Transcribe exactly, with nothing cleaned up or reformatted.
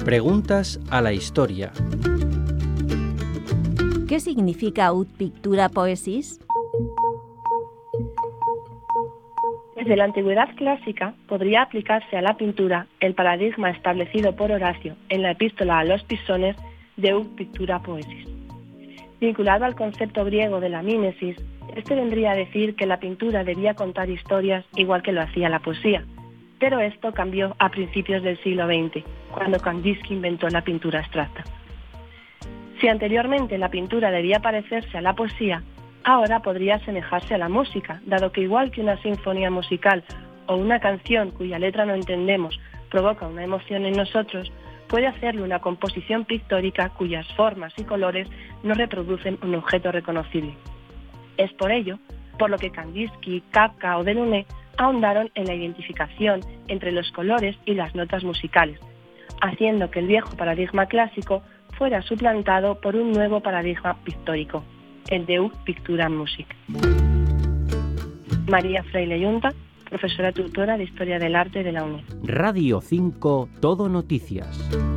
Preguntas a la historia. ¿Qué significa Haute Pictura Poesis? Desde la antigüedad clásica podría aplicarse a la pintura el paradigma establecido por Horacio en la epístola a los Pisones de Haute Pictura Poesis. Vinculado al concepto griego de la mímesis, este vendría a decir que la pintura debía contar historias igual que lo hacía la poesía, pero esto cambió a principios del siglo veinte, cuando Kandinsky inventó la pintura abstracta. Si anteriormente la pintura debía parecerse a la poesía, ahora podría asemejarse a la música, dado que igual que una sinfonía musical o una canción cuya letra no entendemos provoca una emoción en nosotros, puede hacerlo una composición pictórica cuyas formas y colores no reproducen un objeto reconocible. Es por ello por lo que Kandinsky, Kafka o Delaunay ahondaron en la identificación entre los colores y las notas musicales, haciendo que el viejo paradigma clásico fuera suplantado por un nuevo paradigma pictórico, el de Haute Pictura Music. María Freile Yunta, profesora tutora de Historia del Arte de la UNED. Radio cinco, Todo Noticias.